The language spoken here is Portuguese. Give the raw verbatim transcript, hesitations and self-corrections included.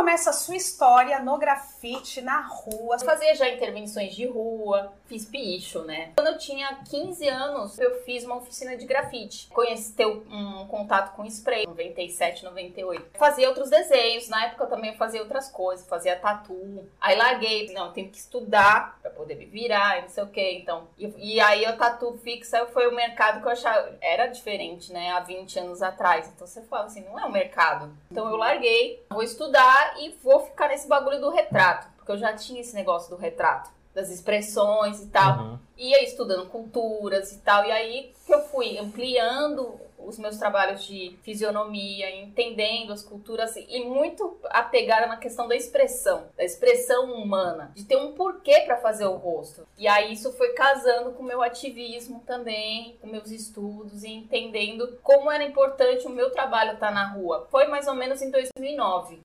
começa a sua história no grafite, na rua? Eu fazia já intervenções de rua, fiz picho, né? Quando eu tinha quinze anos, eu fiz uma oficina de grafite. Conheci, ter um contato com spray, noventa e sete, noventa e oito. Fazia outros desenhos, na época eu também fazia outras coisas, fazia tatu. Aí larguei, não, eu tenho que estudar pra poder me virar, e não sei o que, então. E, e aí o tatu fixa foi o mercado que eu achava, era diferente, né, há vinte anos atrás. Então você fala assim, não é um mercado. Então eu larguei, vou estudar e vou ficar nesse bagulho do retrato, porque eu já tinha esse negócio do retrato, das expressões e tal. Uhum. Ia estudando culturas e tal, e aí que eu fui ampliando os meus trabalhos de fisionomia, entendendo as culturas e muito apegada na questão da expressão, da expressão humana, de ter um porquê para fazer o rosto. E aí isso foi casando com o meu ativismo também, com meus estudos e entendendo como era importante o meu trabalho estar na rua. Foi mais ou menos em dois mil e nove.